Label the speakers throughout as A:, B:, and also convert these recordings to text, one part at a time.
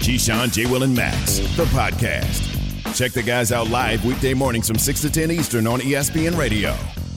A: Keyshawn, J. Will, and Max, the podcast. Check the guys out live weekday mornings from 6 to 10 Eastern on ESPN Radio.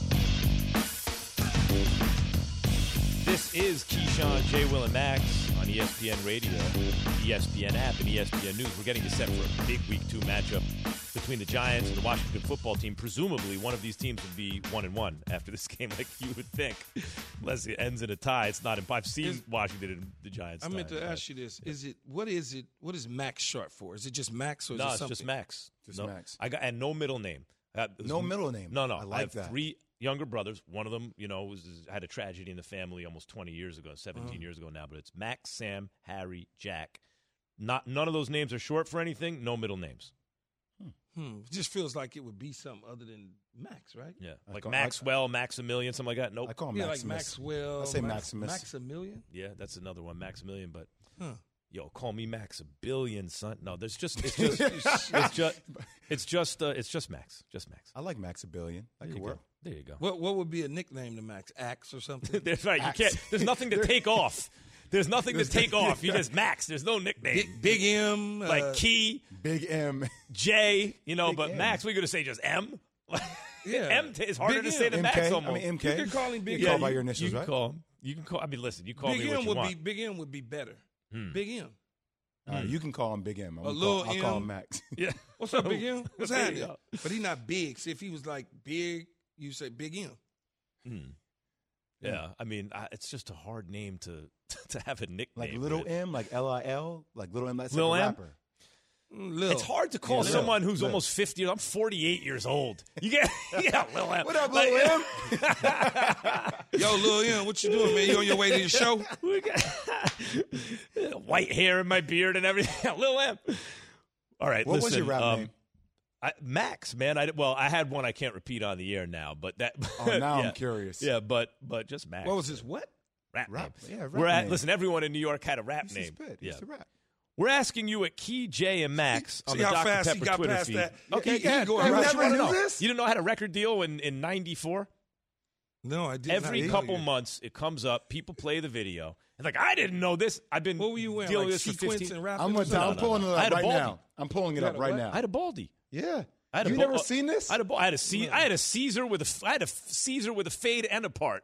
B: This is Keyshawn, J. Will, and Max on ESPN Radio, ESPN app, and ESPN News. We're getting you set for a big Week 2 matchup between the Giants and the Washington football team. Presumably, one of these teams would be 1-1 after this game, like you would think, unless it ends in a tie. It's not. I've seen Washington and the Giants.
C: I meant to ask you this: What is Max short for? Is it just Max or is it something?
B: No, it's just Max.
D: Just
B: no,
D: Max.
B: And no middle name.
D: No middle name.
B: No.
D: I have
B: that. 3 younger brothers. One of them, had a tragedy in the family almost 20 years ago, 17 years ago now. But it's Max, Sam, Harry, Jack. None of those names are short for anything. No middle names.
C: It just feels like it would be something other than Max, right?
B: Yeah, like Maxwell, Maximilian, something like that. Nope.
D: I call him
C: Maximus. Like Maxwell.
D: I say Maximus.
C: Maximilian?
B: Yeah, that's another one, Maximilian. But call me Max a billion, son. No, it's just Max, just Max.
D: I like Max a billion. That could work.
B: There you go.
C: What would be a nickname to Max? Axe or something?
B: That's right.
D: Axe.
B: You can't. There's nothing to take off. There's nothing to take off. You just Max. There's no nickname.
C: Big M.
B: Like Key.
D: Big M.
B: J. But
D: M.
B: Max, we're going to say just M.
C: Yeah.
B: M is harder
C: Big
B: to say than Max
D: MK.
B: almost.
D: I mean, MK.
C: You can call him Big
D: You
C: M.
D: call by your initials,
B: you
D: right?
B: can call him. You can call. I mean, listen. You call
C: Big
B: me what
C: M
B: you
C: would
B: want.
C: Big M would be better. Big M.
D: You can call him Big M. I'll
C: Lil
D: call
C: M.
D: him Max.
B: Yeah.
C: What's up, Big M? What's
B: There you
C: happening?
B: go.
C: But he's not big. See, if he was like big, you say Big M.
B: Yeah. I mean, it's just a hard name to have a nickname.
D: Like Little
B: with.
D: M, like Lil, like Little M. That's
B: Lil
D: like a
B: M?
D: rapper.
C: Lil.
B: It's hard to call
D: Yeah,
B: someone
D: Lil.
B: who's
D: Lil.
B: almost 50. I'm 48 years old. You get, Lil M.
D: What up, Lil M?
C: Yo, Lil M, what you doing, man? You on your way to the show?
B: We got white hair in my beard and everything. Lil M. All right,
D: What
B: listen,
D: was your rap name?
B: Max, man. I had one I can't repeat on the air now, but that.
D: Oh, now
B: yeah.
D: I'm curious.
B: Yeah, but just Max.
C: What was this? What?
B: Rap
D: Rap.
B: name.
D: Yeah, rap name.
B: Listen, everyone in New York had a rap
D: He
B: name.
D: used to spit. He
B: Yeah.
D: used to rap.
B: We're asking you at Key, J, and Max on
C: See
B: the
C: how
B: Dr.
C: fast he
B: Pepper
C: got
B: Twitter
C: past
B: feed.
C: that?
B: Okay,
C: He go
D: You
C: around.
D: never knew this?
B: You didn't know I had a record deal in '94?
C: No, I didn't.
B: Every couple months, it comes up. People play the video. It's like, I didn't know this. I've been
C: What were you wearing?
B: dealing
C: Like
B: with this for
C: sequins
B: 15.
C: and rapping?
D: I'm
C: or something?
D: I'm pulling it
B: I had
D: up
B: a
D: right
B: baldy.
D: now. I'm pulling it
C: You
D: up
C: had a
D: right
C: what?
B: I
D: now.
B: had a baldy.
D: Yeah.
B: I had
D: You never seen this?
B: I had a Caesar with a fade and a part.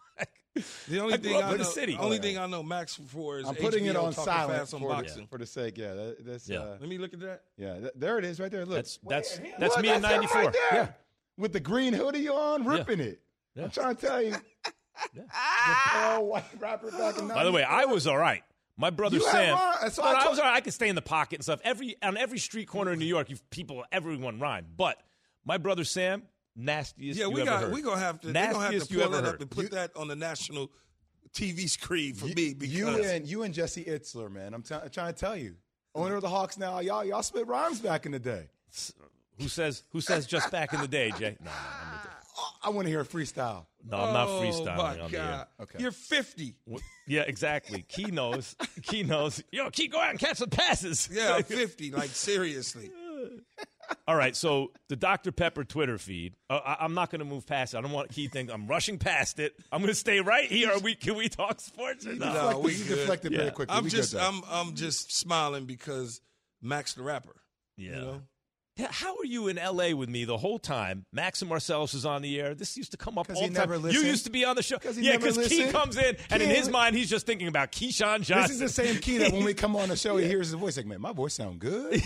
C: The only
B: I
C: thing
B: grew up
C: I
B: in
C: know,
B: the city.
C: only thing I know Max for is
D: I'm putting it
C: HBO
D: on
C: talking
D: silent
C: fast on
D: for
C: boxing.
D: the sake. Yeah, that's
B: Yeah.
C: Let me look at that.
D: there it is right there. Look,
B: That's
D: Look,
B: me in
D: that's it
B: '94.
D: right there.
B: Yeah.
D: With the green hoodie on, ripping it.
B: Yeah.
D: I'm trying to tell you, the pale white rapper back in.
B: By the way, I was all right. My brother
D: You had
B: Sam.
D: rhyme. So
B: No,
D: I
B: I
D: told-
B: was all right. I could stay in the pocket and stuff. On every street corner in New York, everyone rhymed. But my brother Sam, nastiest
C: Yeah,
B: you
C: we
B: ever
C: got.
B: heard.
C: We gonna have to. They're gonna have
B: Nastiest
C: to
B: you
C: pull
B: ever
C: that up
B: heard.
C: and put that on the national TV screen for me because
D: you and Jesse Itzler, man. I'm trying to tell you, owner of the Hawks now. Y'all spit rhymes back in the day.
B: Who says just back in the day, Jay? No, I'm with
D: I want to hear a freestyle.
B: No, I'm not
C: Oh,
B: freestyling
C: my
B: on the air.
C: God.
D: Okay.
C: You're 50.
B: Yeah, exactly. Key knows. Yo, Key, go out and catch some passes.
C: Yeah, I'm 50. Like seriously.
B: All right, so the Dr. Pepper Twitter feed. I'm not going to move past it. I don't want Key to think I'm rushing past it. I'm going to stay right here. Can we talk sports or no?
C: No, we
D: You
C: good.
D: deflected very
B: Yeah.
D: quickly.
C: I'm
D: We
C: just
D: good, though.
C: I'm just smiling because Max the rapper.
B: Yeah.
C: You know?
B: Yeah, how are you in L.A. with me the whole time? Max and Marcellus is on the air. This used to come up
D: 'Cause
B: all
D: he
B: the time.
D: never
B: You
D: listened.
B: used to be on the show.
D: 'Cause he
B: Yeah,
D: never
B: because Key
D: listened.
B: comes in, and in
D: Key-
B: his mind, he's just thinking about Keyshawn Johnson.
D: This is the same Key that when we come on the show, he hears his voice like, man, my voice sound good.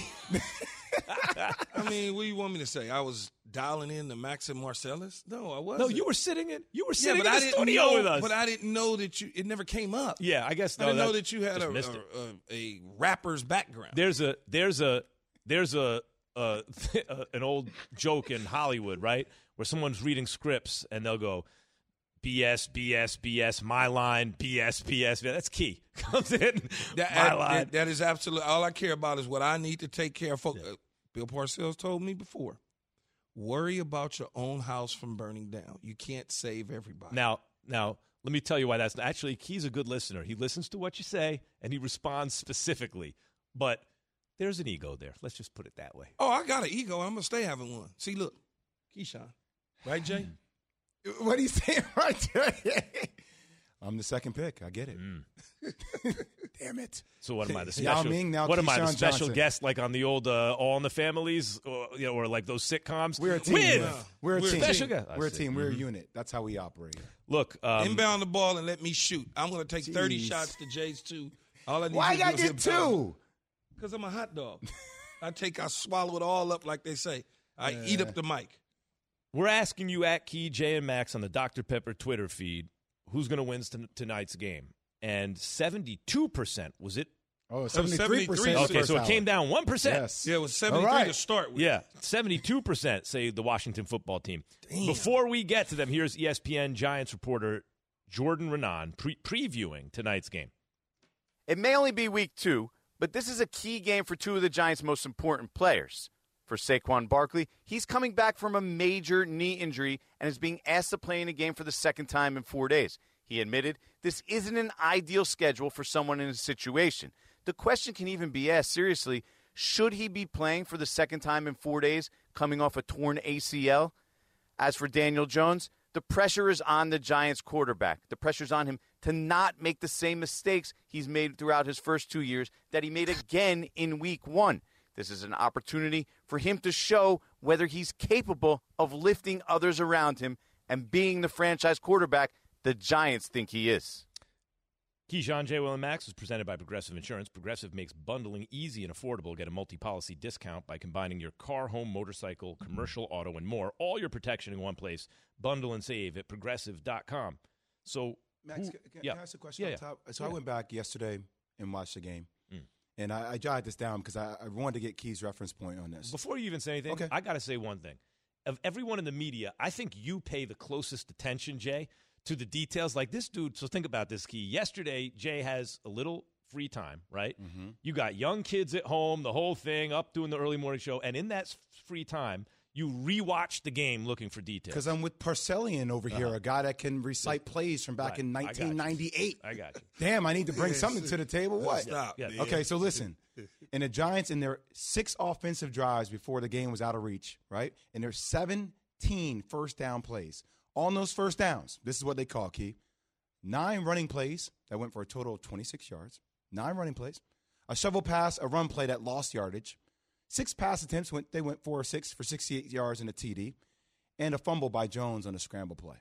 C: I mean, what do you want me to say? I was dialing in to Max and Marcellus? No, I wasn't.
B: No, you were sitting in in
C: I
B: the
C: didn't
B: studio
C: know,
B: with us.
C: But I didn't know that it never came up.
B: Yeah, I guess
C: I didn't know
B: that's-
C: that you had
B: just missed it.
C: a rapper's background.
B: There's an old joke in Hollywood, right, where someone's reading scripts and they'll go, BS, BS, BS, my line, BS, BS. That's Key. Comes in, my line.
C: That is absolutely all I care about is what I need to take care of. Bill Parcells told me before, worry about your own house from burning down. You can't save everybody.
B: Now, let me tell you why that's not. Actually, Key's a good listener. He listens to what you say, and he responds specifically. But there's an ego there. Let's just put it that way.
C: Oh, I got an ego. I'm going to stay having one. See, look, Keyshawn. Right, Jay?
D: What are you saying right there? I'm the second pick. I get it. Damn it.
B: So what am I, the
D: Yao
B: special?
D: Ming, now
B: What am I, the
D: Keyshawn
B: special
D: Johnson.
B: guest, like on the old All in the Families, or like those sitcoms?
D: We're a team.
B: With
D: man. We're a team.
B: special guest.
D: We're a team. We're a unit. That's how we operate.
B: Look,
C: Inbound the ball and let me shoot. I'm going to take 30
D: Jeez.
C: shots to Jay's 2. All I need
D: Why
C: you
D: I
C: to
D: got
C: do is
D: get
C: inbound.
D: 2?
C: Because I'm a hot dog. I swallow it all up like they say. I eat up the mic.
B: we're asking you at Key, Jay, and Max on the Dr. Pepper Twitter feed who's going to win tonight's game. And 72% was it?
D: Oh,
C: 73%.
D: 73%.
B: Okay, so it came down 1%.
D: Yes.
C: Yeah, it was 73
D: All right.
C: to start with.
B: Yeah, 72% say the Washington football team. Before we get to them, here's ESPN Giants reporter Jordan Renan previewing tonight's game.
E: It may only be week 2, but this is a key game for two of the Giants' most important players. For Saquon Barkley, he's coming back from a major knee injury and is being asked to play in a game for the second time in 4 days. He admitted this isn't an ideal schedule for someone in his situation. The question can even be asked seriously, should he be playing for the second time in 4 days coming off a torn ACL? As for Daniel Jones, the pressure is on the Giants quarterback. The pressure's on him to not make the same mistakes he's made throughout his first 2 years that he made again in week 1. This is an opportunity for him to show whether he's capable of lifting others around him and being the franchise quarterback the Giants think he is.
B: Keyshawn, J. Will, and Max is presented by Progressive Insurance. Progressive makes bundling easy and affordable. Get a multi-policy discount by combining your car, home, motorcycle, commercial, auto, and more. All your protection in one place. Bundle and save at Progressive.com. So,
D: Max, can I ask a question on top? So I went back yesterday and watched the game. And I jotted this down because I wanted to get Key's reference point on this.
B: Before you even say anything, I got to say one thing. Of everyone in the media, I think you pay the closest attention, Jay, to the details. Like this dude, so think about this, Key. Yesterday, Jay has a little free time, right? Mm-hmm. You got young kids at home, the whole thing, up doing the early morning show. And in that free time, you rewatch the game looking for details.
D: Because I'm with Parcellian over here, a guy that can recite plays from back in 1998.
B: I got you.
D: Damn, I need to bring something to the table. What?
C: Stop.
B: Yeah.
D: Okay, so listen. And the Giants, in their 6 offensive drives before the game was out of reach, right? And there's 17 first down plays. On those first downs, this is what they call, Key, 9 running plays that went for a total of 26 yards. 9 running plays. A shovel pass, a run play that lost yardage. 6 pass attempts, they went 4 or 6 for 68 yards and a TD. And a fumble by Jones on a scramble play.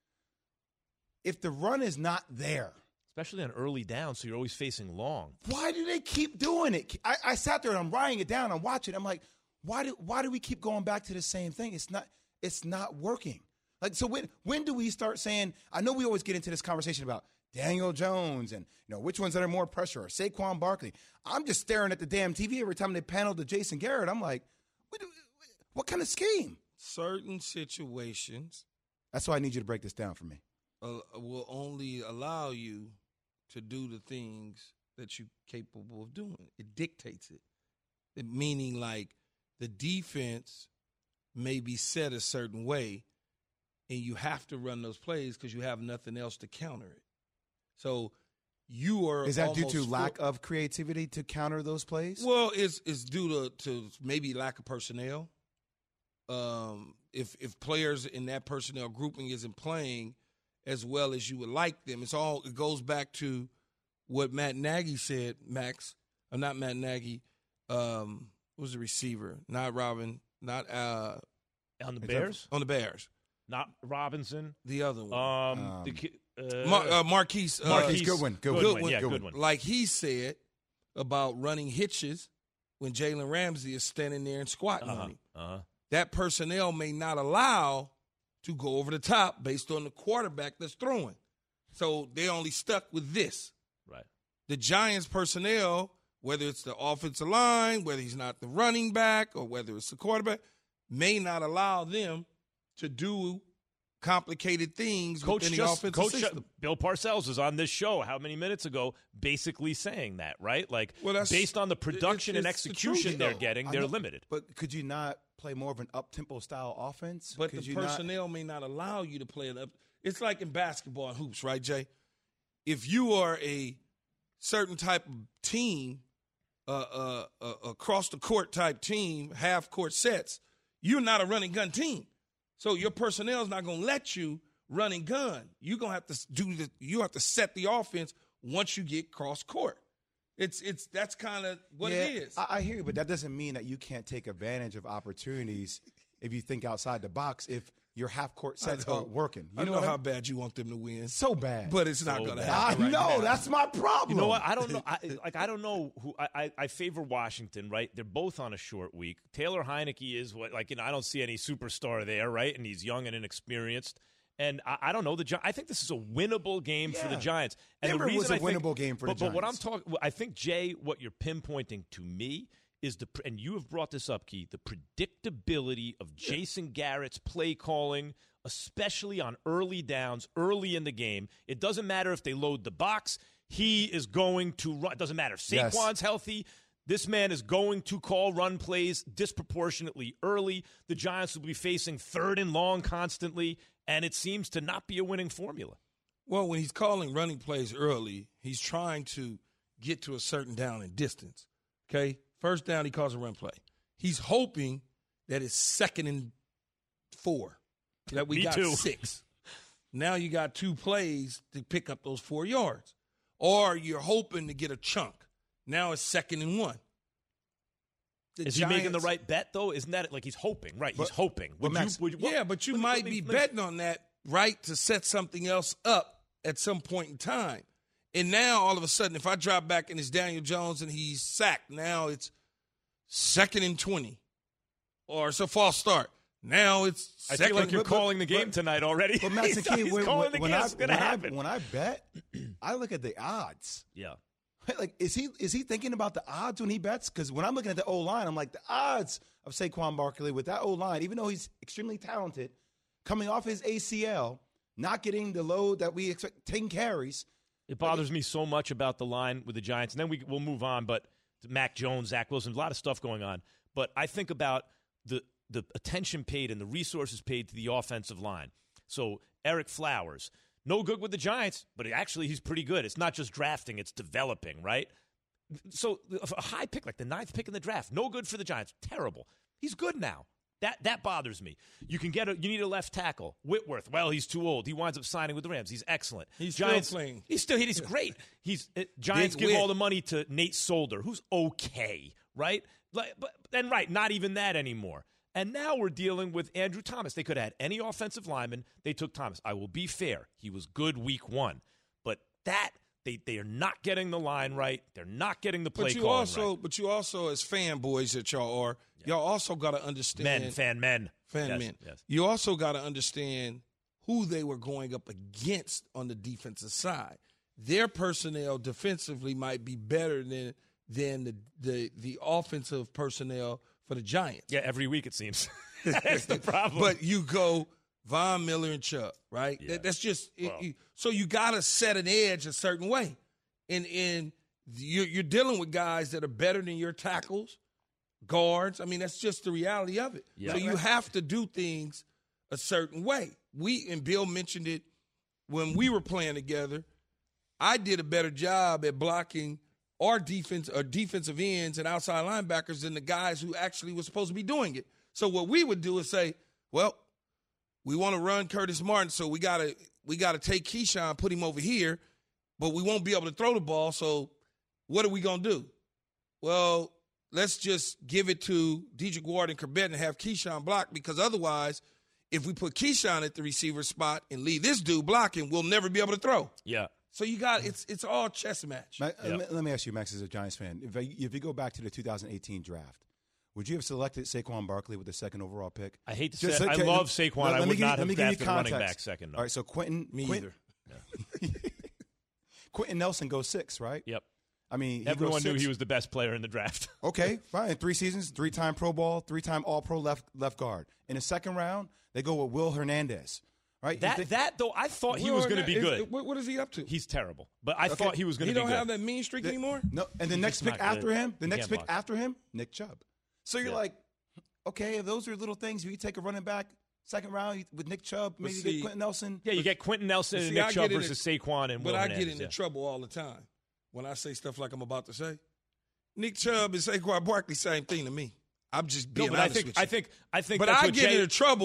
D: If the run is not there,
B: Especially on early down, so you're always facing long.
D: why do they keep doing it? I sat there and I'm writing it down. I'm watching. I'm like, why do we keep going back to the same thing? It's not working. Like, so when do we start saying? I know we always get into this conversation about Daniel Jones and which ones that are more pressure or Saquon Barkley. I'm just staring at the damn TV every time they panel to Jason Garrett. I'm like, what kind of scheme?
C: Certain situations
D: That's why I need you to break this down for me.
C: will only allow you to do the things that you're capable of doing. It dictates it. Meaning, like, the defense may be set a certain way, and you have to run those plays because you have nothing else to counter it. So you are.
D: Is that due to lack of creativity to counter those plays?
C: Well, it's due to maybe lack of personnel. If players in that personnel grouping isn't playing as well as you would like them, it goes back to what Matt Nagy said. Max, not Matt Nagy. Was the receiver? Not Robin. Not
B: On the Bears?
C: On the Bears.
B: Not Robinson.
C: The other one.
B: Marquise
D: Goodwin.
B: Yeah, Goodwin.
C: Like he said about running hitches when Jalen Ramsey is standing there and squatting on him. That personnel may not allow to go over the top based on the quarterback that's throwing. So they're only stuck with this.
B: Right.
C: The Giants personnel, whether it's the offensive line, whether he's not the running back, or whether it's the quarterback, may not allow them to do complicated things within the offensive system.
B: Bill Parcells was on this show how many minutes ago basically saying that, right? Like, based on the production and execution they're getting, they're limited.
D: But could you not play more of an up-tempo style offense?
C: But the personnel may not allow you to play it up. It's like in basketball and hoops, right, Jay? If you are a certain type of team, across the court type team, half court sets, you're not a running gun team. So your personnel is not going to let you run and gun. You're gonna have to you have to set the offense once you get cross court. That's kind of what it is.
D: I hear you, but that doesn't mean that you can't take advantage of opportunities if you think outside the box. If your half court sets aren't working,
C: I know how bad you want them to win.
D: So bad,
C: but it's not going to
D: I
C: happen.
D: know that's my problem.
B: You know what? I don't know. I don't know who. I favor Washington. Right? They're both on a short week. Taylor Heineke is I don't see any superstar there. Right? And he's young and inexperienced. And I don't know I think this is a winnable game for the Giants. And
D: Denver
B: the reason
D: was a winnable game for the Giants.
B: But what I'm talking, I think Jay, what you're pinpointing to me is and you have brought this up, Key, the predictability of Jason Garrett's play calling, especially on early downs, early in the game. It doesn't matter if they load the box. He is going to run. It doesn't matter. Saquon's healthy. This man is going to call run plays disproportionately early. The Giants will be facing 3rd and long constantly, and it seems to not be a winning formula.
C: Well, when he's calling running plays early, he's trying to get to a certain down and distance. Okay? First down, he calls a run play. He's hoping that it's 2nd and 4, that we got 6. Now you got 2 plays to pick up those 4 yards. Or you're hoping to get a chunk. Now it's 2nd and 1.
B: Is he making the right bet, though? Isn't that like he's hoping? Right, he's hoping.
C: But you might be betting on that, right, to set something else up at some point in time. And now, all of a sudden, if I drop back and it's Daniel Jones and he's sacked, now it's 2nd and 20. Or it's a false start. Now it's
B: I feel like you're calling the game tonight already.
D: But Max and Key, when I bet, I look at the odds.
B: Yeah.
D: Like, is he thinking about the odds when he bets? Because when I'm looking at the O-line, I'm like, the odds of Saquon Barkley with that O-line, even though he's extremely talented, coming off his ACL, not getting the load that we expect, 10 carries.
B: It bothers me so much about the line with the Giants. And then we'll move on, but Mac Jones, Zach Wilson, a lot of stuff going on. But I think about the attention paid and the resources paid to the offensive line. So Eric Flowers, no good with the Giants, but actually he's pretty good. It's not just drafting, it's developing, right? So a high pick, like the 9th pick in the draft, no good for the Giants. Terrible. He's good now. That bothers me. You need a left tackle. Whitworth, well, he's too old. He winds up signing with the Rams. He's excellent.
C: He's
B: Giants,
C: still playing.
B: He's great. Giants give all the money to Nate Solder, who's okay, right? Not even that anymore. And now we're dealing with Andrew Thomas. They could have had any offensive lineman. They took Thomas. I will be fair. He was good week 1. But they are not getting the line right. They're not getting the play calling right.
C: But you also, as fanboys that y'all are, y'all also got to understand.
B: Fan men.
C: Yes. You also got to understand who they were going up against on the defensive side. Their personnel defensively might be better than the offensive personnel for the Giants.
B: Yeah, every week it seems. That's the problem.
C: But you go Von Miller and Chubb, right?
B: Yeah.
C: That's just so you got to set an edge a certain way, and you're dealing with guys that are better than your tackles, guards. I mean, that's just the reality of it.
B: Yeah.
C: So you have to do things a certain way. Bill mentioned it when we were playing together. I did a better job at blocking our defensive ends and outside linebackers than the guys who actually were supposed to be doing it. So what we would do is say, well, we want to run Curtis Martin, so we gotta take Keyshawn, put him over here, but we won't be able to throw the ball, so what are we going to do? Well, let's just give it to Dedrick Ward and Corbett and have Keyshawn block, because otherwise, if we put Keyshawn at the receiver spot and leave this dude blocking, we'll never be able to throw.
B: Yeah.
C: So you got it's all chess match.
D: Let me ask you, Max, as a Giants fan, if you go back to the 2018 draft, would you have selected Saquon Barkley with the 2nd overall pick?
B: I hate to say I love Saquon. I would not have drafted running back second. No.
D: All right, so Quentin Nelson goes 6, right?
B: Yep.
D: I mean,
B: everyone knew he was the best player in the draft.
D: Okay, fine. 3 seasons, 3-time Pro Bowl, 3-time All-Pro left guard. In the 2nd round, they go with Will Hernandez. Right?
B: That though, I thought he was going to be good.
C: What is he up to?
B: He's terrible, but I thought he was going to be good.
C: He don't have that mean streak anymore?
D: No, and the next pick after him, Nick Chubb. So you're like, okay, if those are little things, if you take a running back 2nd round with Nick Chubb, maybe you get Quentin Nelson.
B: Yeah, you get Quentin Nelson and Nick Chubb versus Saquon and Will Hernandez.
C: But I get into trouble all the time when I say stuff like I'm about to say. Nick Chubb and Saquon Barkley, same thing to me. I'm just being honest with you.
B: I think.
C: But I get into trouble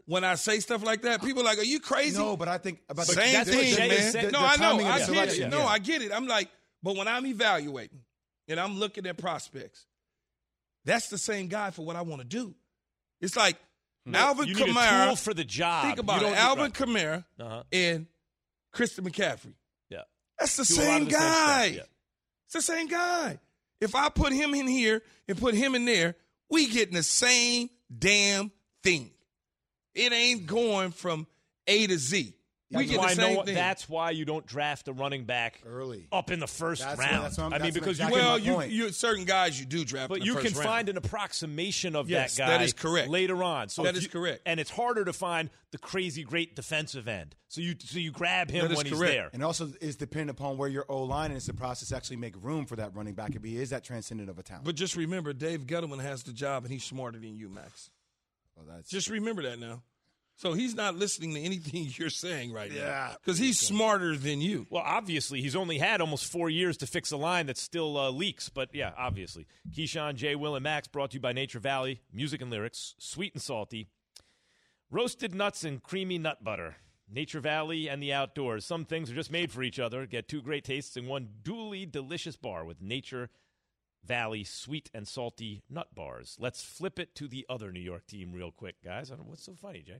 C: when I say stuff like that, people are like, are you crazy?
D: No, but I think about the
C: Same
B: that's what
C: thing,
B: Jay is
C: man.
B: saying.
C: No,
D: The
C: I know.
D: timing of
C: I
D: the
C: get
D: selection,
C: it. No,
D: yeah.
C: I get it. I'm like, but when I'm evaluating and I'm looking at prospects, that's the same guy for what I want to do. It's like Alvin
B: You need a
C: Kamara.
B: tool for the job.
C: Think about
B: You
C: it.
B: don't-
C: Alvin
B: right.
C: Kamara
B: Uh-huh.
C: and Christian McCaffrey.
B: Yeah.
C: That's the
B: Do a lot
C: same
B: of the same stuff,
C: guy.
B: yeah.
C: It's the same guy. If I put him in here and put him in there, we getting the same damn thing. It ain't going from A to Z. We
B: That's
C: get
B: why
C: the same
B: no-
C: thing.
B: that's why you don't draft a running back
D: Early.
B: up in the first
D: That's
B: round.
D: what I'm-
B: I mean,
D: that's
B: because
D: exactly
B: you
D: my
B: can,
D: point.
C: you certain guys you do draft,
B: but
C: in the
B: you
C: first
B: can
C: round.
B: find an approximation of
C: Yes,
B: that guy.
C: that is correct.
B: Later on, so
C: That
B: if
C: is
B: you-
C: correct.
B: and it's harder to find the crazy great defensive end. So you grab him
C: That is
B: when he's
C: correct.
B: there.
D: And also is dependent upon where your O-line is the process actually make room for that running back if he is that transcendent of a talent.
C: But just remember, Dave Gettleman has the job, and he's smarter than you, Max.
D: Well, that's
C: Just remember that now. So he's not listening to anything you're saying right now.
D: Yeah.
C: Because he's smarter than you.
B: Well, obviously, he's only had almost 4 years to fix a line that still leaks. But, yeah, obviously. Keyshawn, J. Will, and Max brought to you by Nature Valley. Music and lyrics, sweet and salty. Roasted nuts and creamy nut butter. Nature Valley and the outdoors. Some things are just made for each other. Get two great tastes in one duly delicious bar with Nature Valley sweet and salty nut bars. Let's flip it to the other New York team real quick, guys. I don't know what's so funny, Jay.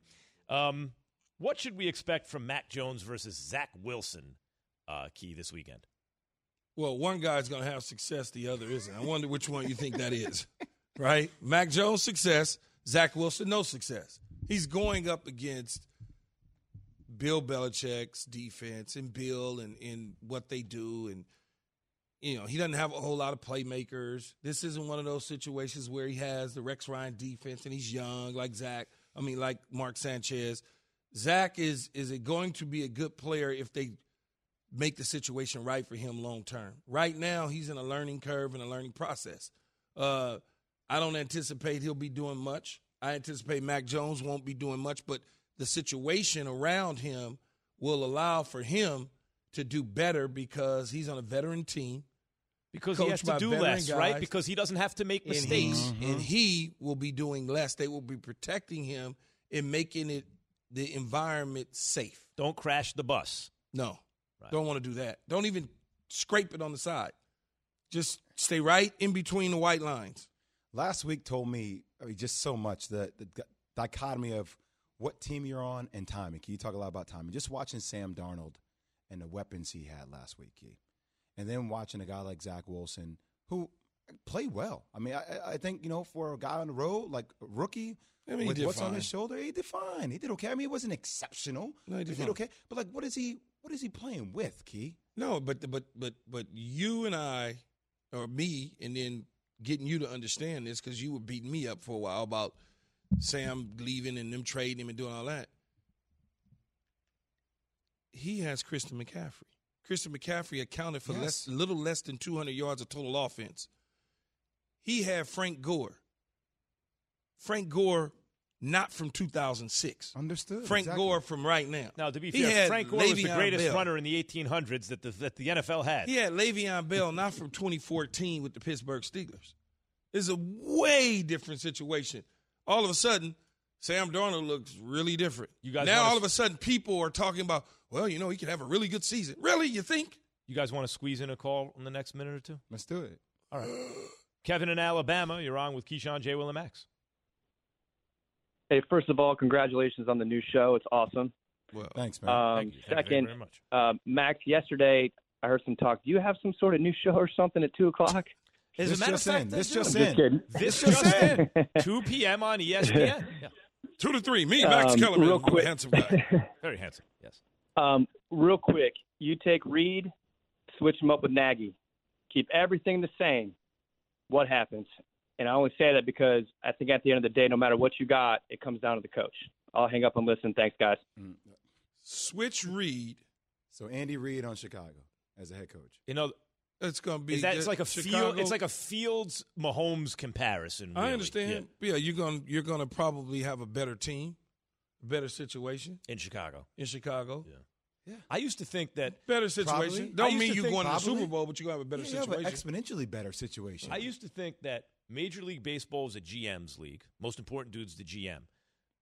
B: What should we expect from Mac Jones versus Zach Wilson, Key, this weekend?
C: Well, one guy's going to have success, the other isn't. I wonder which one you think that is, right? Mac Jones, success. Zach Wilson, no success. He's going up against Bill Belichick's defense and Bill and what they do. And, you know, he doesn't have a whole lot of playmakers. This isn't one of those situations where he has the Rex Ryan defense and he's young like like Mark Sanchez. Zach is it going to be a good player if they make the situation right for him long term? Right now, he's in a learning curve and a learning process. I don't anticipate he'll be doing much. I anticipate Mac Jones won't be doing much, but the situation around him will allow for him to do better because he's on a veteran team.
B: Because he has to do less, right? Because he doesn't have to make mistakes.
C: And he will be doing less. They will be protecting him and making it the environment safe.
B: Don't crash the bus.
C: No,
B: Right.
C: Don't want to do that. Don't even scrape it on the side. Just stay right in between the white lines.
D: Last week told me just so much, the dichotomy of what team you're on and timing. Can you talk a lot about timing? Just watching Sam Darnold and the weapons he had last week, Key. And then watching a guy like Zach Wilson who played well. I mean, I think, for a guy on the road, like a rookie, with what's on his shoulder, he did fine. He did okay. I mean, it wasn't exceptional.
C: No, he did
D: did okay. But, like, what is he playing with, Key?
C: No, but you and I, or me, and then getting you to understand this because you were beating me up for a while about Sam leaving and them trading him and doing all that. He has Christian McCaffrey. Christian McCaffrey accounted for little less than 200 yards of total offense. He had Frank Gore. Frank Gore, not from 2006.
D: Understood.
C: Frank
D: exactly.
C: Gore from right now.
B: Now, to be
C: He
B: fair,
C: had
B: Frank Gore was the
C: Le'Veon
B: greatest
C: Bell.
B: runner in the 1800s that the NFL had.
C: He had Le'Veon Bell, not from 2014 with the Pittsburgh Steelers. It's a way different situation. All of a sudden, Sam Darnold looks really different.
B: You guys
C: now,
B: wanna
C: all of a sudden, people are talking about, well, he could have a really good season. Really, you think?
B: You guys want to squeeze in a call in the next minute or two?
D: Let's do it.
B: All right. Kevin in Alabama, you're on with Keyshawn, J. Will, and Max.
F: Hey, first of all, congratulations on the new show. It's awesome.
C: Well,
D: Thanks, man.
B: Thank you. Thank you
F: Second,
B: very much.
F: Max, yesterday I heard some talk. Do you have some sort of new show or something at 2 o'clock?
B: As
D: This
B: a matter of
D: just
B: fact,
D: in.
B: they
D: This
B: do.
D: just
F: I'm
D: in.
F: just kidding.
B: This just in. 2 p.m. on ESPN. Yeah.
C: 2 to 3. Me, Max Kellerman,
F: real quick.
C: handsome guy.
B: Very handsome, yes.
F: Real quick, you take Reed, switch him up with Nagy, keep everything the same. What happens? And I only say that because I think at the end of the day, no matter what you got, it comes down to the coach. I'll hang up and listen. Thanks, guys.
C: Switch Reed.
D: So Andy Reid on Chicago as a head coach.
C: It's going to be.
B: It's like a
C: Chicago.
B: It's like a Fields Mahomes comparison.
C: I
B: really.
C: understand. Yeah, you're going to probably have a better team, a better situation
B: In Chicago.
C: in Chicago.
B: Yeah. I used to think that
C: Better situation.
D: Probably.
B: I
C: Don't
B: used
C: mean
B: to
C: you're
B: think
C: going to the
D: probably.
C: Super Bowl, but you're going to have a better
D: Yeah, but
C: situation.
D: exponentially better situation.
B: I used to think that Major League Baseball is a GM's league. Most important dude's the GM.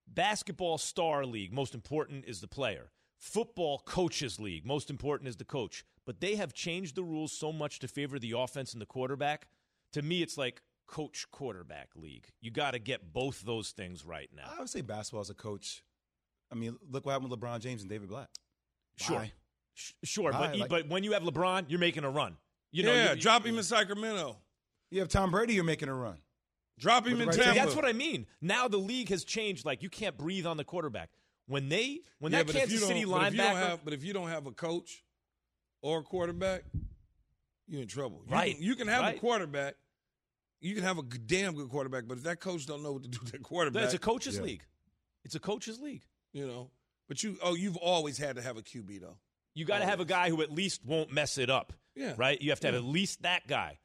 B: Basketball star league, most important is the player. Football coaches league, most important is the coach. But they have changed the rules so much to favor the offense and the quarterback. To me, it's like coach-quarterback league. You got to get both those things right now.
D: I would say basketball as a coach. I mean, look what happened with LeBron James and David Blatt.
B: Sure.
D: Bye.
B: Sure,
D: Bye.
B: but when you have LeBron, you're making a run.
C: Drop him in Sacramento.
D: You have Tom Brady, you're making a run.
C: Drop him in
D: right
C: Tampa.
B: See, that's what I mean. Now the league has changed. Like, you can't breathe on the quarterback. When that Kansas City linebacker.
C: But if you don't have a coach or a quarterback, you're in trouble.
B: Right.
C: You can have a quarterback. You can have a damn good quarterback, but if that coach don't know what to do with that quarterback.
B: It's a coach's league. It's a coach's league.
C: But you've always had to have a QB, though.
B: You got to have a guy who at least won't mess it up.
C: Yeah.
B: Right? You have to have at least that guy.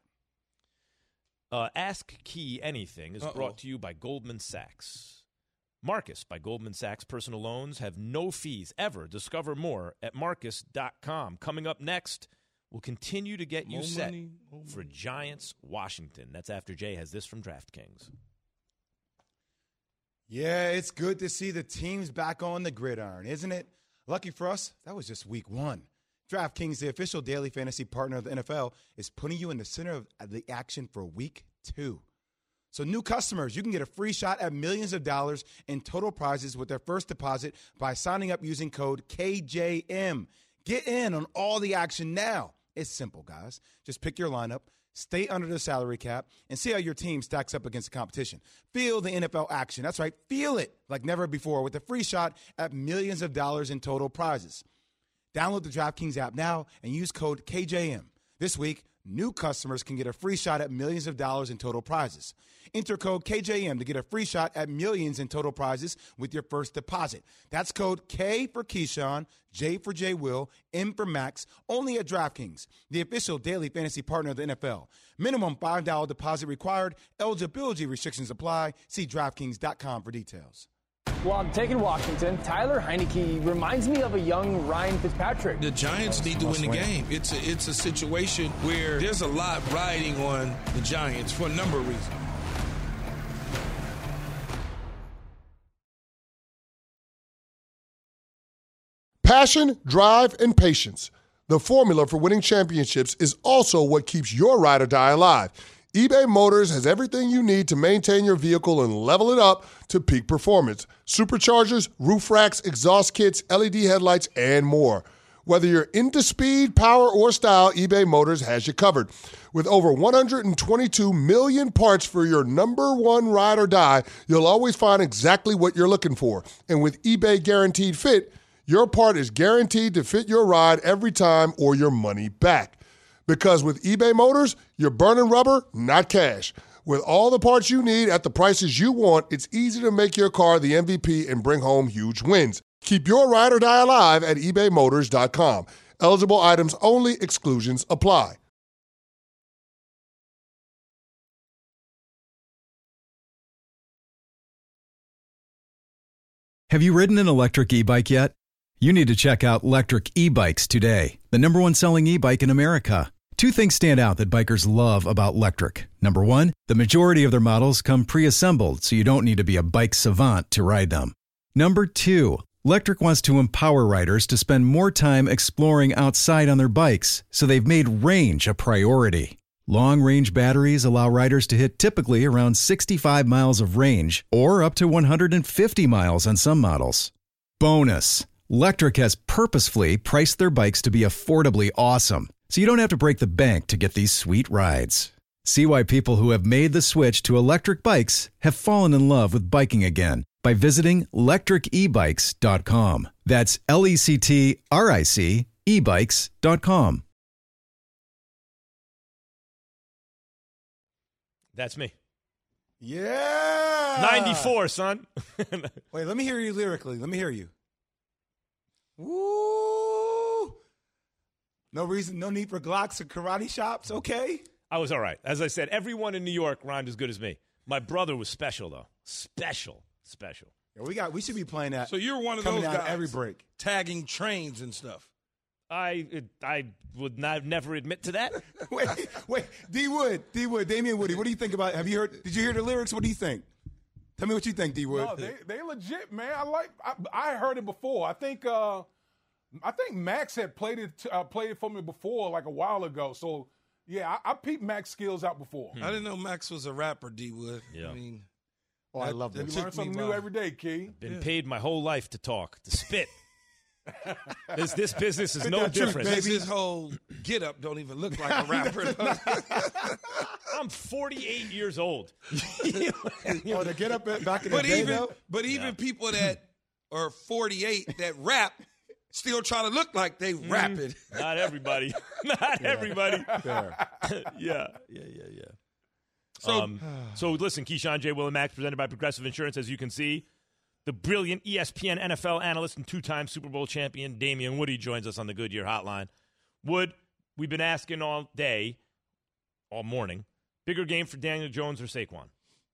B: Ask Key Anything is brought to you by Goldman Sachs. Marcus by Goldman Sachs Personal Loans have no fees ever. Discover more at marcus.com. Coming up next, we'll continue to get you set for Giants Washington. That's after Jay has this from DraftKings.
D: Yeah, it's good to see the teams back on the gridiron, isn't it? Lucky for us, that was just week 1. DraftKings, the official daily fantasy partner of the NFL, is putting you in the center of the action for week 2. So new customers, you can get a free shot at millions of dollars in total prizes with their first deposit by signing up using code KJM. Get in on all the action now. It's simple, guys. Just pick your lineup, stay under the salary cap, and see how your team stacks up against the competition. Feel the NFL action. That's right. Feel it like never before with a free shot at millions of dollars in total prizes. Download the DraftKings app now and use code KJM. This week, new customers can get a free shot at millions of dollars in total prizes. Enter code KJM to get a free shot at millions in total prizes with your first deposit. That's code K for Keyshawn, J for J Will, M for Max, only at DraftKings, the official daily fantasy partner of the NFL. Minimum $5 deposit required. Eligibility restrictions apply. See DraftKings.com for details.
G: Well, I'm taking Washington. Tyler Heineke reminds me of a young Ryan Fitzpatrick.
C: The Giants need to win the game. It's a situation where there's a lot riding on the Giants for a number of reasons.
H: Passion, drive, and patience. The formula for winning championships is also what keeps your ride or die alive. eBay Motors has everything you need to maintain your vehicle and level it up to peak performance. Superchargers, roof racks, exhaust kits, LED headlights, and more. Whether you're into speed, power, or style, eBay Motors has you covered. With over 122 million parts for your number one ride or die, you'll always find exactly what you're looking for. And with eBay Guaranteed Fit, your part is guaranteed to fit your ride every time or your money back. Because with eBay Motors, you're burning rubber, not cash. With all the parts you need at the prices you want, it's easy to make your car the MVP and bring home huge wins. Keep your ride or die alive at ebaymotors.com. Eligible items only. Exclusions apply.
I: Have you ridden an electric e-bike yet? You need to check out Lectric E-Bikes today, the #1 selling e-bike in America. 2 things stand out that bikers love about Lectric. Number 1, the majority of their models come pre-assembled, so you don't need to be a bike savant to ride them. Number 2, Lectric wants to empower riders to spend more time exploring outside on their bikes, so they've made range a priority. Long-range batteries allow riders to hit typically around 65 miles of range, or up to 150 miles on some models. Bonus! Lectric has purposefully priced their bikes to be affordably awesome, so you don't have to break the bank to get these sweet rides. See why people who have made the switch to electric bikes have fallen in love with biking again by visiting lectricebikes.com. That's LECTRIC ebikes.com.
B: That's me.
D: Yeah!
B: 94, son.
D: Wait, let me hear you lyrically. Let me hear you. Woo! No reason, no need for Glocks or karate shops, okay?
B: I was all right. As I said, everyone in New York rhymed as good as me. My brother was special, though. Special.
D: Yeah, we should be playing that.
C: So you're one of
D: coming
C: those
D: out
C: guys
D: every break,
C: tagging trains and stuff.
B: I would never admit to that.
D: wait, D Wood, Damian Woody, what do you think about? Did you hear the lyrics? What do you think? Tell me what you think, D Wood.
J: No, they legit, man. I heard it before. I think Max had played it for me before, like a while ago. So yeah, I peeped Max skills out before.
C: I didn't know Max was a rapper, D Wood.
B: Yeah.
C: I mean,
D: I love that.
J: You learn something new every day, Key.
B: Been paid my whole life to talk, to spit. This business is no different.
C: Maybe his whole get up don't even look like a rapper.
B: I'm 48 years old.
D: The get up back in the day, though?
C: But even people that are 48 that rap still try to look like they rapping.
B: Not everybody. Not everybody. Yeah. So listen, Keyshawn, J. Will, and Max, presented by Progressive Insurance. As you can see, the brilliant ESPN NFL analyst and two-time Super Bowl champion Damian Woody joins us on the Goodyear Hotline. Wood, we've been asking all day, all morning, bigger game for Daniel Jones or Saquon?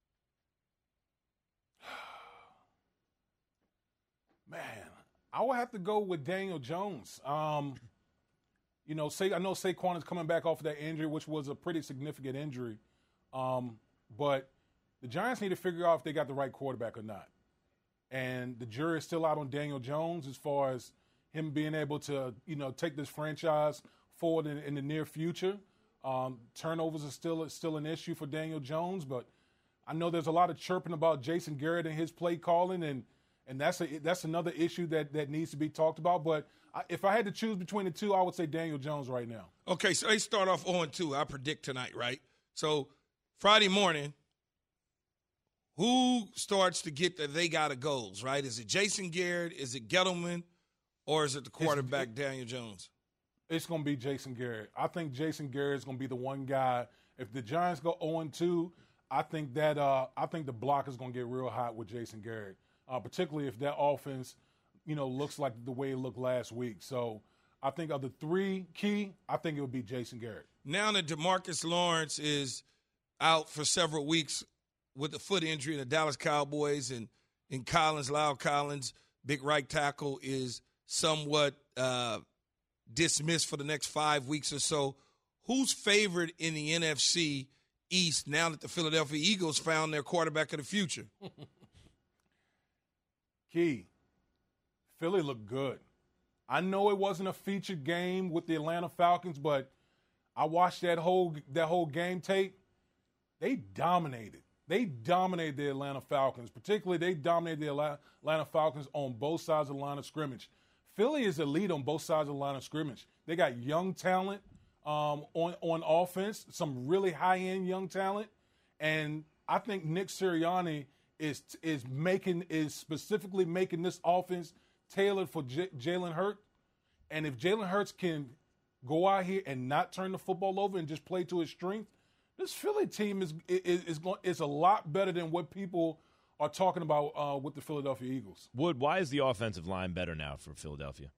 J: Man, I would have to go with Daniel Jones. I know Saquon is coming back off of that injury, which was a pretty significant injury. But the Giants need to figure out if they got the right quarterback or not. And the jury is still out on Daniel Jones as far as him being able to, take this franchise forward in the near future. Turnovers are still an issue for Daniel Jones, but I know there's a lot of chirping about Jason Garrett and his play calling, and that's another issue that needs to be talked about. But if I had to choose between the two, I would say Daniel Jones right now.
C: Okay, so they start off 0-2. I predict tonight, right? So Friday morning, who starts to get that they got a goals, right? Is it Jason Garrett? Is it Gettleman? Or is it the quarterback, Daniel Jones?
J: It's going to be Jason Garrett. I think Jason Garrett is going to be the one guy. If the Giants go 0-2, I think the block is going to get real hot with Jason Garrett, particularly if that offense, looks like the way it looked last week. So I think of the three key, I think it would be Jason Garrett.
C: Now that DeMarcus Lawrence is out for several weeks with a foot injury in the Dallas Cowboys, and Lyle Collins, big right tackle, is somewhat dismissed for the next 5 weeks or so. Who's favored in the NFC East now that the Philadelphia Eagles found their quarterback of the future?
J: Key, Philly looked good. I know it wasn't a featured game with the Atlanta Falcons, but I watched that whole game tape. They dominated. They dominated the Atlanta Falcons. Particularly, they dominated the Atlanta Falcons on both sides of the line of scrimmage. Philly is elite on both sides of the line of scrimmage. They got young talent on offense, some really high-end young talent, and I think Nick Sirianni is specifically making this offense tailored for Jalen Hurts. And if Jalen Hurts can go out here and not turn the football over and just play to his strength, this Philly team is a lot better than what people are talking about with the Philadelphia Eagles.
B: Wood, why is the offensive line better now for Philadelphia?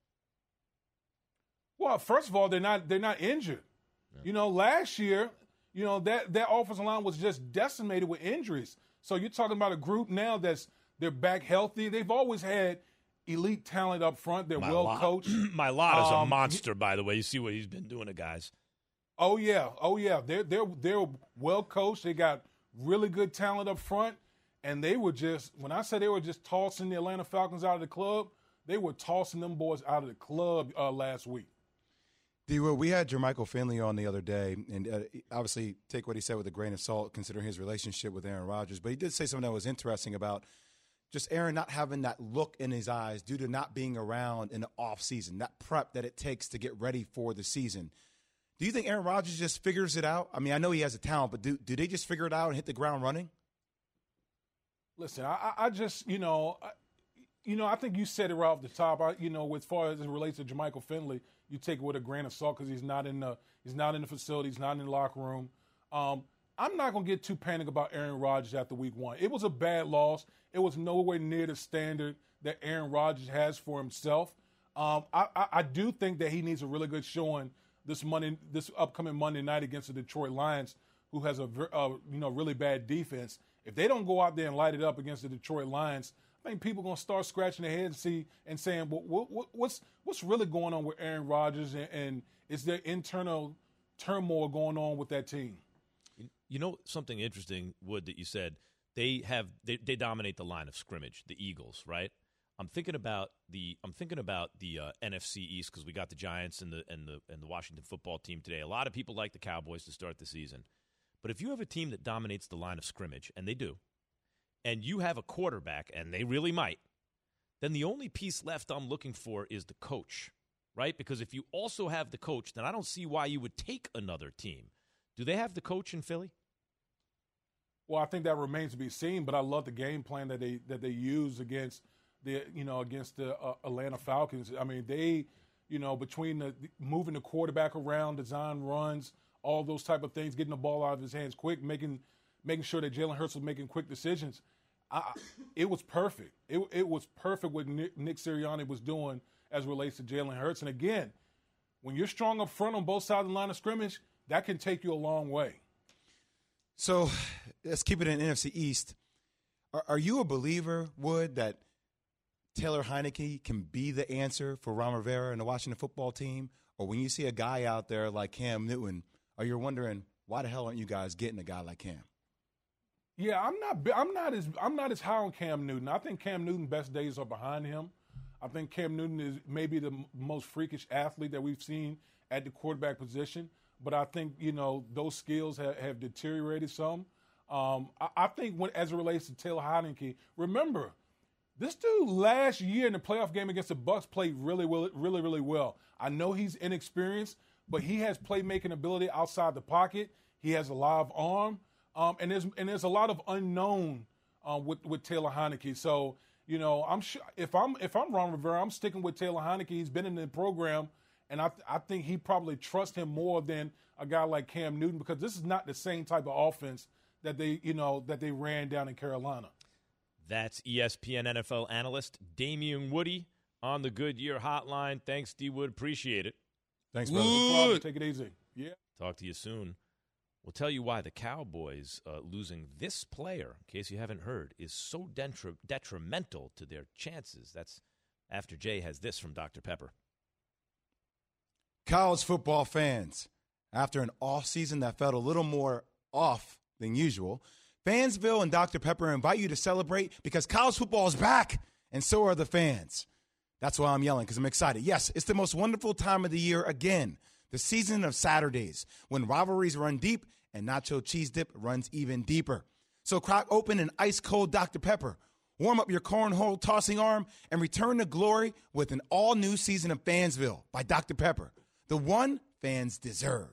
J: Well, first of all, they're not injured. Yeah. Last year, that offensive line was just decimated with injuries. So you're talking about a group now they're back healthy. They've always had elite talent up front. They're well coached.
B: My lot is a monster, by the way. You see what he's been doing to guys.
J: Oh yeah. They're well coached. They got really good talent up front, and they were just, when I say they were just tossing the Atlanta Falcons out of the club, they were tossing them boys out of the club last week.
D: D-Will, we had Jermichael Finley on the other day, and obviously take what he said with a grain of salt considering his relationship with Aaron Rodgers, but he did say something that was interesting about just Aaron not having that look in his eyes due to not being around in the offseason, that prep that it takes to get ready for the season. Do you think Aaron Rodgers just figures it out? I mean, I know he has a talent, but do they just figure it out and hit the ground running?
J: Listen, I just, I think you said it right off the top. As far as it relates to Jermichael Finley, you take it with a grain of salt because he's not in the facility, he's not in the locker room. I'm not going to get too panicked about Aaron Rodgers after week one. It was a bad loss. It was nowhere near the standard that Aaron Rodgers has for himself. I do think that he needs a really good showing this upcoming Monday night against the Detroit Lions, who has a really bad defense. If they don't go out there and light it up against the Detroit Lions, I think people are going to start scratching their heads and saying, well, what's really going on with Aaron Rodgers, and is there internal turmoil going on with that team?
B: You know something interesting, Wood, that you said? they dominate the line of scrimmage, the Eagles, right? I'm thinking about the NFC East because we got the Giants and the Washington football team today. A lot of people like the Cowboys to start the season. But if you have a team that dominates the line of scrimmage, and they do, and you have a quarterback, and they really might, then the only piece left I'm looking for is the coach, right? Because if you also have the coach, then I don't see why you would take another team. Do they have the coach in Philly?
J: Well, I think that remains to be seen, but I love the game plan that they use against the Atlanta Falcons. I mean, they, between the moving the quarterback around, design runs, all those type of things, getting the ball out of his hands quick, making sure that Jalen Hurts was making quick decisions. It was perfect. It was perfect what Nick Sirianni was doing as it relates to Jalen Hurts. And again, when you're strong up front on both sides of the line of scrimmage, that can take you a long way.
D: So let's keep it in NFC East. Are you a believer, Wood, that Taylor Heineke can be the answer for Ron Rivera and the Washington football team? Or when you see a guy out there like Cam Newton, are you wondering, why the hell aren't you guys getting a guy like Cam?
J: Yeah, I'm not as high on Cam Newton. I think Cam Newton's best days are behind him. I think Cam Newton is maybe the most freakish athlete that we've seen at the quarterback position. But I think, those skills have deteriorated some. I think as it relates to Taylor Heineke, remember, this dude last year in the playoff game against the Bucs played really well. I know he's inexperienced, but he has playmaking ability outside the pocket. He has a live arm, and there's a lot of unknown with Taylor Heineke. So I'm sure if I'm Ron Rivera, I'm sticking with Taylor Heineke. He's been in the program, and I think he probably trusts him more than a guy like Cam Newton, because this is not the same type of offense that they ran down in Carolina.
B: That's ESPN NFL analyst Damien Woody on the Goodyear Hotline. Thanks, D. Wood. Appreciate it.
D: Thanks, brother.
J: No problem. Take it easy. Yeah.
B: Talk to you soon. We'll tell you why the Cowboys losing this player, in case you haven't heard, is so detrimental to their chances. That's after Jay has this from Dr. Pepper.
D: College football fans, after an off season that felt a little more off than usual, Fansville and Dr. Pepper invite you to celebrate because college football is back, and so are the fans. That's why I'm yelling, because I'm excited. Yes, it's the most wonderful time of the year again, the season of Saturdays, when rivalries run deep and nacho cheese dip runs even deeper. So crack open an ice-cold Dr. Pepper, warm up your cornhole tossing arm, and return to glory with an all-new season of Fansville by Dr. Pepper, the one fans deserve.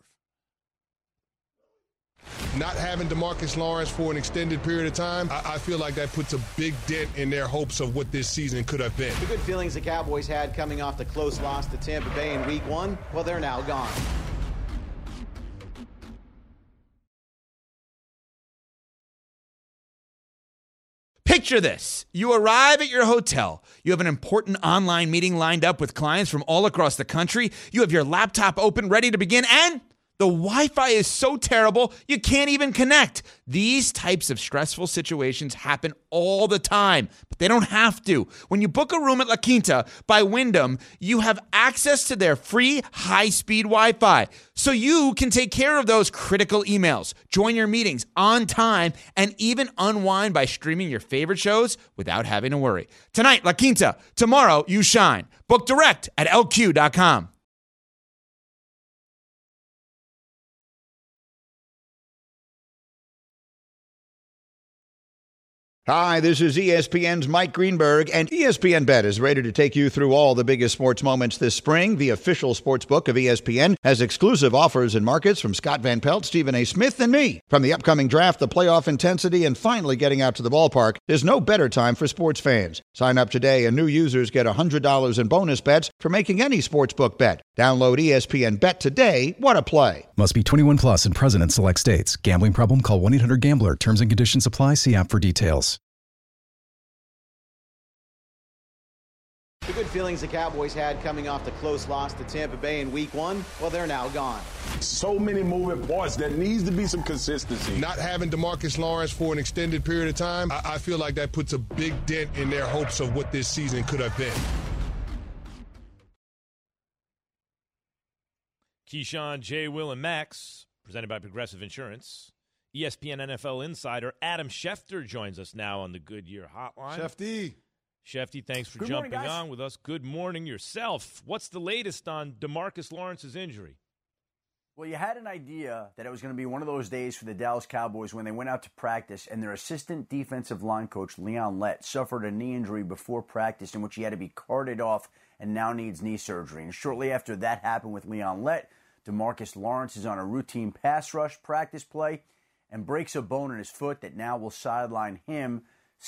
H: Not having DeMarcus Lawrence for an extended period of time, I feel like that puts a big dent in their hopes of what this season could have been.
K: The good feelings the Cowboys had coming off the close loss to Tampa Bay in Week 1, well, they're now gone.
L: Picture this. You arrive at your hotel. You have an important online meeting lined up with clients from all across the country. You have your laptop open, ready to begin, and the Wi-Fi is so terrible, you can't even connect. These types of stressful situations happen all the time, but they don't have to. When you book a room at La Quinta by Wyndham, you have access to their free high-speed Wi-Fi, so you can take care of those critical emails, join your meetings on time, and even unwind by streaming your favorite shows without having to worry. Tonight, La Quinta. Tomorrow, you shine. Book direct at LQ.com.
M: Hi, this is ESPN's Mike Greenberg, and ESPN Bet is ready to take you through all the biggest sports moments this spring. The official sports book of ESPN has exclusive offers and markets from Scott Van Pelt, Stephen A. Smith, and me. From the upcoming draft, the playoff intensity, and finally getting out to the ballpark, there's no better time for sports fans. Sign up today, and new users get $100 in bonus bets for making any sportsbook bet. Download ESPN Bet today. What a play.
I: Must be 21 plus and present in select states. Gambling problem? Call 1-800-GAMBLER. Terms and conditions apply. See app for details.
K: The good feelings the Cowboys had coming off the close loss to Tampa Bay in Week 1, well, they're now gone.
N: So many moving parts. There needs to be some consistency.
H: Not having DeMarcus Lawrence for an extended period of time, I feel like that puts a big dent in their hopes of what this season could have been.
B: Keyshawn, J. Will, and Max, presented by Progressive Insurance. ESPN NFL insider Adam Schefter joins us now on the Goodyear Hotline. Shefty, thanks for jumping on with us. Good morning yourself. What's the latest on DeMarcus Lawrence's injury?
O: Well, you had an idea that it was going to be one of those days for the Dallas Cowboys when they went out to practice and their assistant defensive line coach, Leon Lett, suffered a knee injury before practice in which he had to be carted off and now needs knee surgery. And shortly after that happened with Leon Lett, DeMarcus Lawrence is on a routine pass rush practice play and breaks a bone in his foot that now will sideline him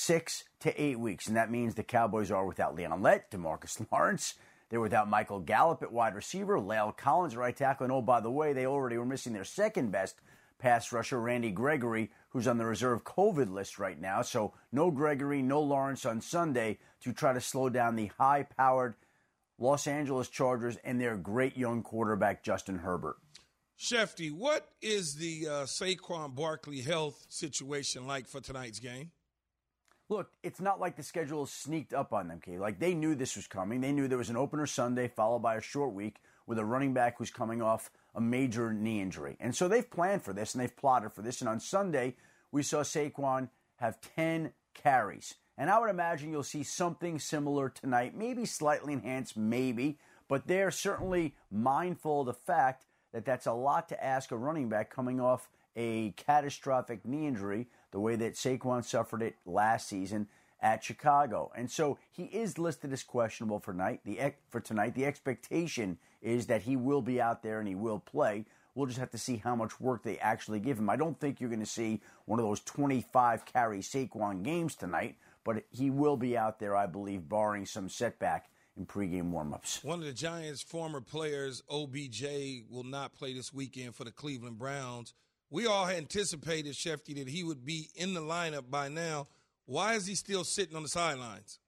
O: 6 to 8 weeks. And that means the Cowboys are without Leon Lett, DeMarcus Lawrence. They're without Michael Gallup at wide receiver, La'el Collins at right tackle, and oh, by the way, they already were missing their second best pass rusher, Randy Gregory, who's on the reserve COVID list right now. So no Gregory, no Lawrence on Sunday to try to slow down the high-powered Los Angeles Chargers and their great young quarterback, Justin Herbert.
C: Shefty, what is the Saquon Barkley health situation like for tonight's game?
O: Look, it's not like the schedule sneaked up on them, Kay. Like, they knew this was coming. They knew there was an opener Sunday followed by a short week with a running back who's coming off a major knee injury. And so they've planned for this and they've plotted for this. And on Sunday, we saw Saquon have 10 carries. And I would imagine you'll see something similar tonight, maybe slightly enhanced, maybe. But they're certainly mindful of the fact that that's a lot to ask a running back coming off a catastrophic knee injury, the way that Saquon suffered it last season at Chicago. And so he is listed as questionable for tonight. The expectation is that he will be out there and he will play. We'll just have to see how much work they actually give him. I don't think you're going to see one of those 25-carry Saquon games tonight, but he will be out there, I believe, barring some setback in pregame warmups.
C: One of the Giants' former players, OBJ, will not play this weekend for the Cleveland Browns. We all anticipated, Shefty, that he would be in the lineup by now. Why is he still sitting on the sidelines?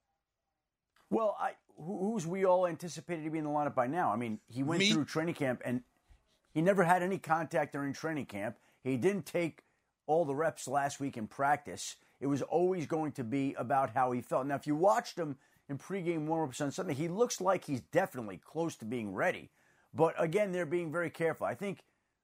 O: Well, who's we all anticipated to be in the lineup by now? I mean, he went through training camp, and he never had any contact during training camp. He didn't take all the reps last week in practice. It was always going to be about how he felt. Now, if you watched him in pregame warmups on Sunday, he looks like he's definitely close to being ready. But, again, they're being very careful. I think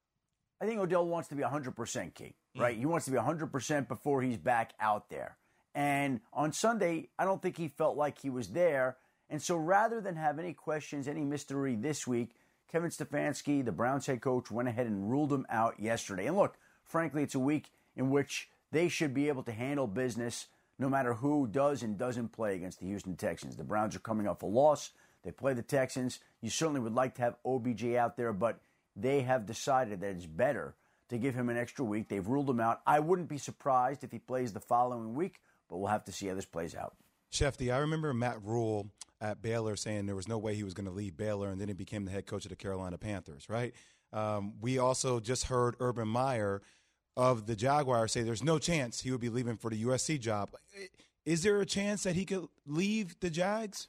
O: Odell wants to be 100% key, right? He wants to be 100% before he's back out there. And on Sunday, I don't think he felt like he was there. And so rather than have any questions, any mystery this week, Kevin Stefanski, the Browns head coach, went ahead and ruled him out yesterday. And look, frankly, it's a week in which they should be able to handle business no matter who does and doesn't play against the Houston Texans. The Browns are coming off a loss. They play the Texans. You certainly would like to have OBJ out there, but they have decided that it's better to give him an extra week. They've ruled him out. I wouldn't be surprised if he plays the following week, but we'll have to see how this plays out.
D: Shefty, I remember Matt Rule at Baylor saying there was no way he was going to leave Baylor, and then he became the head coach of the Carolina Panthers, right? We also just heard Urban Meyer of the Jaguars say there's no chance he would be leaving for the USC job. Is there a chance that he could leave the Jags?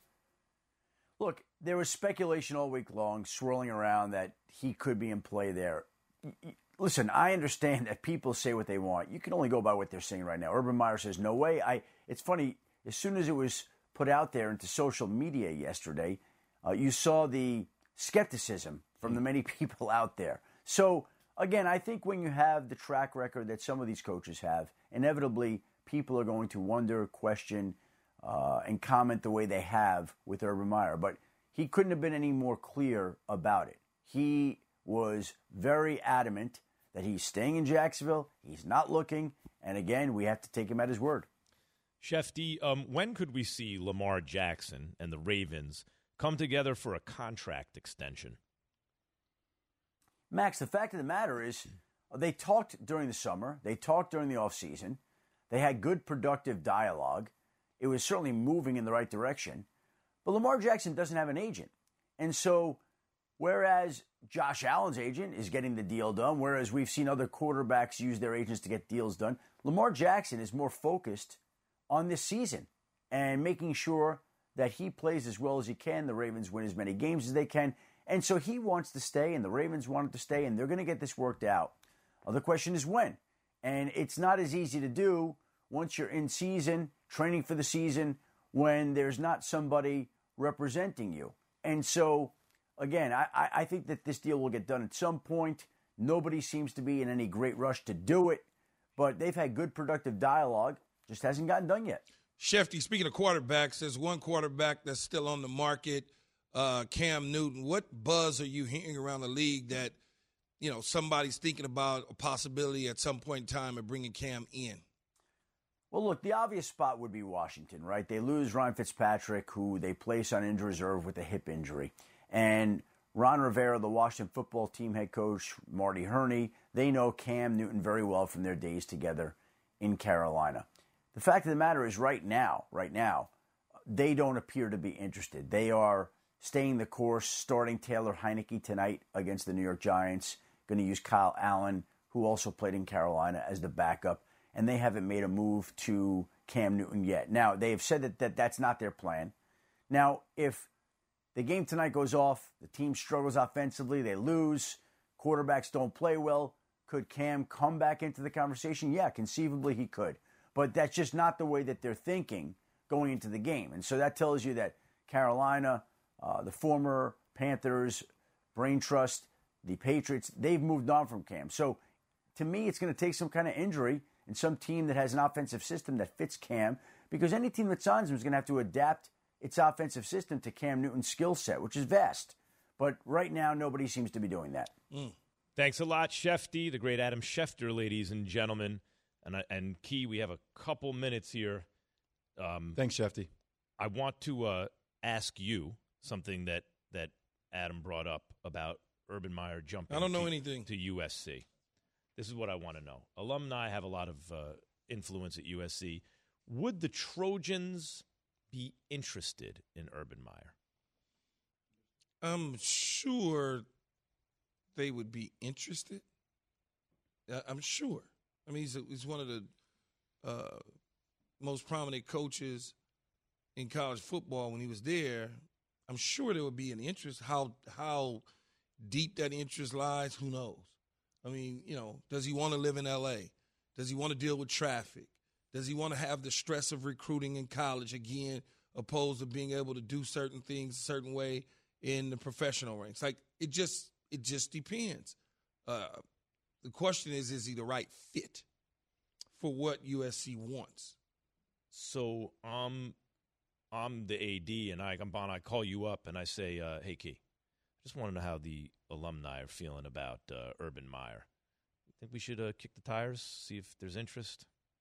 O: Look, there was speculation all week long swirling around that he could be in play there. Listen, I understand that people say what they want. You can only go by what they're saying right now. Urban Meyer says, no way. It's funny, as soon as it was put out there into social media yesterday, you saw the skepticism from the many people out there. So, again, I think when you have the track record that some of these coaches have, inevitably people are going to wonder, question, and comment the way they have with Urban Meyer. But he couldn't have been any more clear about it. He was very adamant that he's staying in Jacksonville. He's not looking. And again, we have to take him at his word.
B: Shefty, when could we see Lamar Jackson and the Ravens come together for a contract extension?
O: Max, the fact of the matter is they talked during the summer. They talked during the offseason. They had good, productive dialogue. It was certainly moving in the right direction. But Lamar Jackson doesn't have an agent. And so whereas Josh Allen's agent is getting the deal done, whereas we've seen other quarterbacks use their agents to get deals done, Lamar Jackson is more focused on this season and making sure that he plays as well as he can. The Ravens win as many games as they can. And so he wants to stay, and the Ravens want him to stay, and they're going to get this worked out. The question is when. And it's not as easy to do once you're in season, training for the season, when there's not somebody representing you. And so, again, I think that this deal will get done at some point. Nobody seems to be in any great rush to do it. But they've had good, productive dialogue. Just hasn't gotten done yet.
C: Shefty, speaking of quarterbacks, there's one quarterback that's still on the market, Cam Newton. What buzz are you hearing around the league that, somebody's thinking about a possibility at some point in time of bringing Cam in?
O: Well, look, the obvious spot would be Washington, right? They lose Ryan Fitzpatrick, who they place on injury reserve with a hip injury. And Ron Rivera, the Washington football team head coach, Marty Herney, they know Cam Newton very well from their days together in Carolina. The fact of the matter is right now, they don't appear to be interested. They are staying the course, starting Taylor Heineke tonight against the New York Giants, going to use Kyle Allen, who also played in Carolina, as the backup, and they haven't made a move to Cam Newton yet. Now, they have said that that's not their plan. Now, if the game tonight goes off, the team struggles offensively, they lose, quarterbacks don't play well, could Cam come back into the conversation? Yeah, conceivably he could. But that's just not the way that they're thinking going into the game. And so that tells you that Carolina, the former Panthers, Brain Trust, the Patriots, they've moved on from Cam. So to me, it's going to take some kind of injury and some team that has an offensive system that fits Cam, because any team that signs him is going to have to adapt its offensive system to Cam Newton's skill set, which is vast. But right now, nobody seems to be doing that.
B: Thanks a lot, Shefty, the great Adam Schefter, ladies and gentlemen. And Key, we have a couple minutes here.
D: Thanks, Shefty.
B: I want to ask you something that Adam brought up about Urban Meyer jumping.
C: I don't know anything
B: to USC. This is what I want to know. Alumni have a lot of influence at USC. Would the Trojans be interested in Urban Meyer?
C: I'm sure they would be interested. I'm sure. I mean, he's one of the most prominent coaches in college football. When he was there, I'm sure there would be an interest. How deep that interest lies, who knows? I mean, does he want to live in L.A.? Does he want to deal with traffic? Does he want to have the stress of recruiting in college again, opposed to being able to do certain things a certain way in the professional ranks? Like, it just depends. The question is he the right fit for what USC wants?
B: So I'm the AD, and I call you up and I say, hey, Key, just want to know how the alumni are feeling about Urban Meyer. Think we should kick the tires, see if there's interest?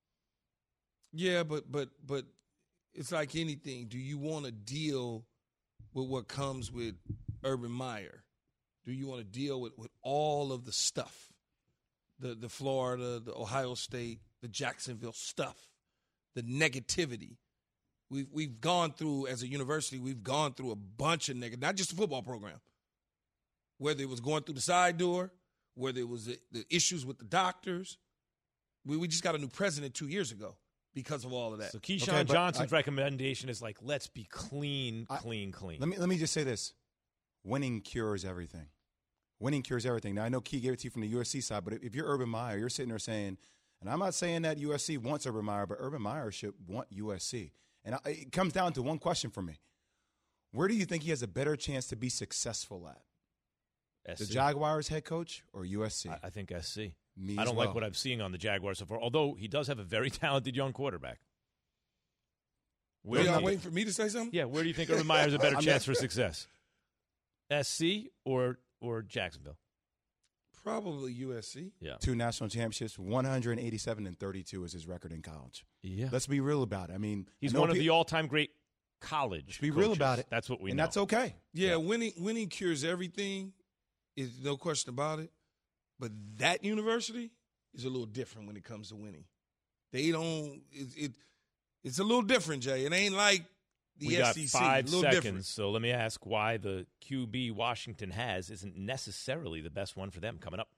C: Yeah, but it's like anything. Do you want to deal with what comes with Urban Meyer? Do you want to deal with all of the stuff? The Florida, the Ohio State, the Jacksonville stuff, the negativity. We've gone through, as a university, we've gone through a bunch of negative, not just the football program. Whether it was going through the side door, whether it was the issues with the doctors. We just got a new president 2 years ago because of all of that.
B: So Keyshawn Johnson's recommendation is like, let's be clean.
D: Let me just say this. Winning cures everything. Winning cures everything. Now, I know Key gave it to you from the USC side, but if you're Urban Meyer, you're sitting there saying, and I'm not saying that USC wants Urban Meyer, but Urban Meyer should want USC. And it comes down to one question for me. Where do you think he has a better chance to be successful at?
B: SC.
D: The Jaguars head coach or USC?
B: I think SC.
D: Me
B: I don't
D: as well.
B: like what I'm seeing on the Jaguars so far, although he does have a very talented young quarterback.
C: Are you waiting for me to say something?
B: Yeah, where do you think Urban Meyer has a better chance for success? SC or Jacksonville?
C: Probably USC.
B: Yeah.
D: 2 national championships, 187-32 is his record in college.
B: Yeah.
D: Let's be real about it. I mean,
B: he's one of the all-time great college
D: Be
B: coaches.
D: real about it.
B: That's what we know.
D: And that's okay.
C: Yeah, winning cures everything. Is no question about it. But that university is a little different when it comes to winning. They don't. It's a little different, Jay. It ain't like the
B: we
C: SEC.
B: got 5 seconds,
C: different.
B: so let me ask why the QB Washington has isn't necessarily the best one for them coming up.